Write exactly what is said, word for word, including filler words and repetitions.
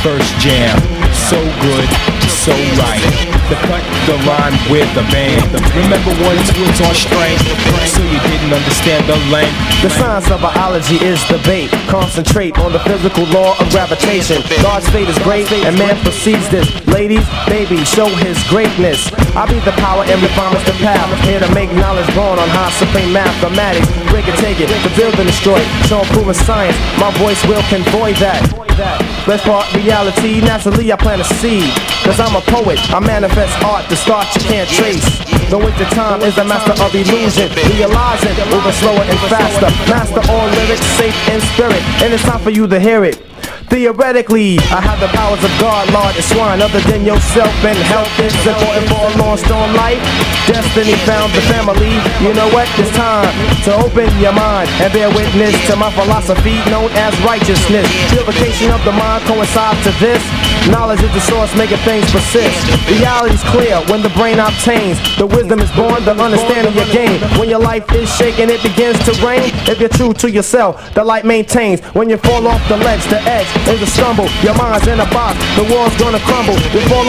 first jam. So good, so right. To cut the line with the band. Remember once was on strength, so you didn't understand the length. The science of biology is debate. Concentrate on the physical law of gravitation. God's fate is great, and man perceives this. Ladies, baby, show his greatness. I be the power and refinements the path. Here to make knowledge born on high supreme mathematics. Break it, take it, to build and destroy. Show proven science, my voice will convoy that. Let's part reality, naturally I plant a seed. Cause I'm a poet, I manifest art, the start you can't trace. The winter time is the master of illusion. Realizing, moving slower and faster. Master all lyrics, safe in spirit. And it's time for you to hear it. Theoretically, I have the powers of God, Lord, and swine. Other than yourself and health is important for a long storm life. Destiny found the family. You know what? It's time to open your mind and bear witness to my philosophy known as righteousness. Purification of the mind coincides to this. Knowledge is the source making things persist. Reality's clear when the brain obtains. The wisdom is born, the understanding you gain. When your life is shaken, it begins to rain. If you're true to yourself, the light maintains. When you fall off the ledge, the edge is a stumble. Your mind's in a box, the wall's gonna crumble. You fall